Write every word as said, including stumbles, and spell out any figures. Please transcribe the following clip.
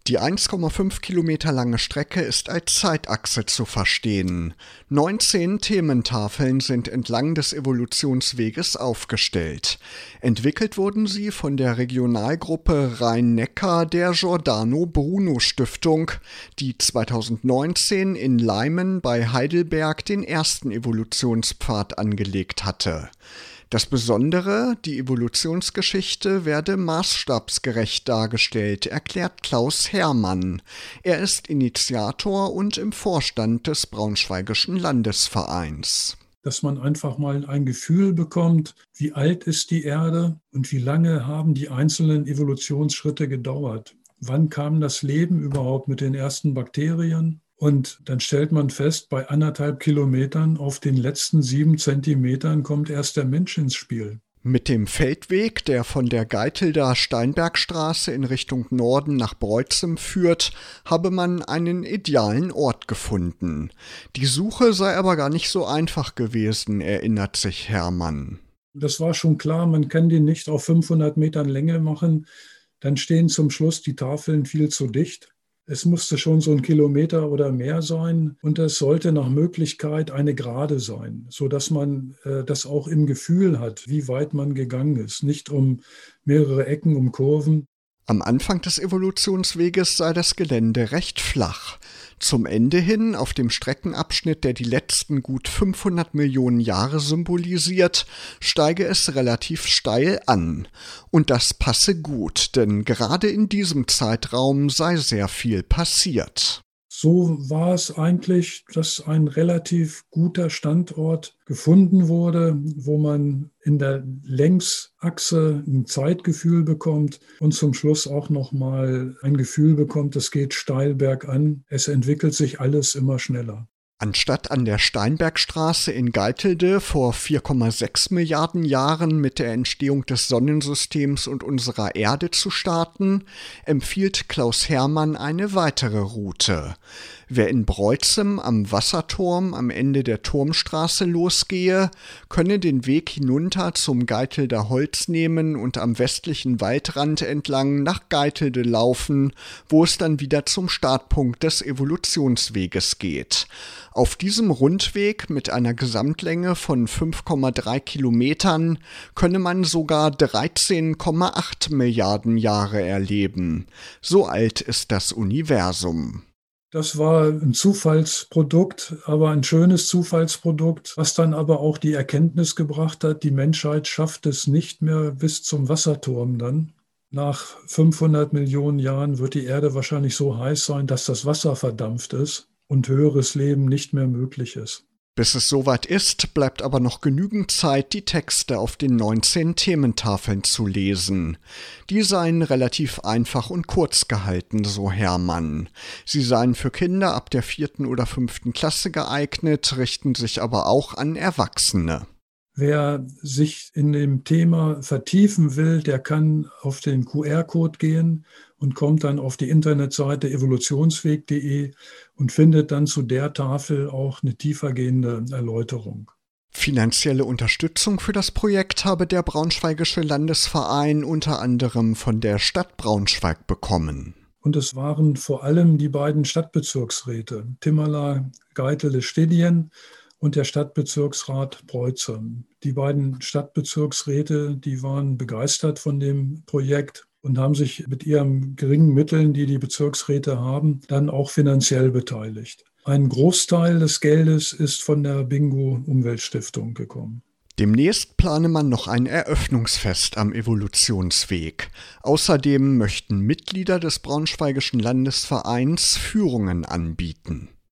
Die eins Komma fünf Kilometer lange Strecke ist als Zeitachse zu verstehen. neunzehn Thementafeln sind entlang des Evolutionsweges aufgestellt. Entwickelt wurden sie von der Regionalgruppe Rhein-Neckar der Giordano Bruno Stiftung, die zweitausendneunzehn in Leimen bei Heidelberg den ersten Evolutionspfad angelegt hatte. Das Besondere, die Evolutionsgeschichte werde maßstabsgerecht dargestellt, erklärt Klaus Herrmann. Er ist Initiator und im Vorstand des Braunschweigischen Landesvereins. Dass man einfach mal ein Gefühl bekommt, wie alt ist die Erde und wie lange haben die einzelnen Evolutionsschritte gedauert. Wann kam das Leben überhaupt mit den ersten Bakterien? Und dann stellt man fest, bei anderthalb Kilometern auf den letzten sieben Zentimetern kommt erst der Mensch ins Spiel. Mit dem Feldweg, der von der Geitelder Steinbergstraße in Richtung Norden nach Breutzem führt, habe man einen idealen Ort gefunden. Die Suche sei aber gar nicht so einfach gewesen, erinnert sich Herrmann. Das war schon klar, man kann den nicht auf fünfhundert Metern Länge machen. Dann stehen zum Schluss die Tafeln viel zu dicht. Es musste schon so ein Kilometer oder mehr sein und es sollte nach Möglichkeit eine Gerade sein, sodass man äh, das auch im Gefühl hat, wie weit man gegangen ist, nicht um mehrere Ecken, um Kurven. Am Anfang des Evolutionsweges sei das Gelände recht flach. Zum Ende hin, auf dem Streckenabschnitt, der die letzten gut fünfhundert Millionen Jahre symbolisiert, steige es relativ steil an. Und das passe gut, denn gerade in diesem Zeitraum sei sehr viel passiert. So war es eigentlich, dass ein relativ guter Standort gefunden wurde, wo man in der Längsachse ein Zeitgefühl bekommt und zum Schluss auch nochmal ein Gefühl bekommt, es geht steil bergan, es entwickelt sich alles immer schneller. Anstatt an der Steinbergstraße in Geitelde vor vier Komma sechs Milliarden Jahren mit der Entstehung des Sonnensystems und unserer Erde zu starten, empfiehlt Klaus Herrmann eine weitere Route. Wer in Breutzem am Wasserturm am Ende der Turmstraße losgehe, könne den Weg hinunter zum Geitelder Holz nehmen und am westlichen Waldrand entlang nach Geitelde laufen, wo es dann wieder zum Startpunkt des Evolutionsweges geht. Auf diesem Rundweg mit einer Gesamtlänge von fünf Komma drei Kilometern könne man sogar dreizehn Komma acht Milliarden Jahre erleben. So alt ist das Universum. Das war ein Zufallsprodukt, aber ein schönes Zufallsprodukt, was dann aber auch die Erkenntnis gebracht hat, die Menschheit schafft es nicht mehr bis zum Wasserturm dann. Nach fünfhundert Millionen Jahren wird die Erde wahrscheinlich so heiß sein, dass das Wasser verdampft ist und höheres Leben nicht mehr möglich ist. Bis es soweit ist, bleibt aber noch genügend Zeit, die Texte auf den neunzehn Thementafeln zu lesen. Die seien relativ einfach und kurz gehalten, so Herrmann. Sie seien für Kinder ab der vierten oder fünften Klasse geeignet, richten sich aber auch an Erwachsene. Wer sich in dem Thema vertiefen will, der kann auf den Q R-Code gehen und kommt dann auf die Internetseite evolutionsweg punkt de und findet dann zu der Tafel auch eine tiefergehende Erläuterung. Finanzielle Unterstützung für das Projekt habe der Braunschweigische Landesverein unter anderem von der Stadt Braunschweig bekommen. Und es waren vor allem die beiden Stadtbezirksräte, Timmerla, Geitelde, Stedien, und der Stadtbezirksrat Breutzem. Die beiden Stadtbezirksräte, die waren begeistert von dem Projekt und haben sich mit ihren geringen Mitteln, die die Bezirksräte haben, dann auch finanziell beteiligt. Ein Großteil des Geldes ist von der Bingo Umweltstiftung gekommen. Demnächst plane man noch ein Eröffnungsfest am Evolutionsweg. Außerdem möchten Mitglieder des Braunschweigischen Landesvereins Führungen anbieten.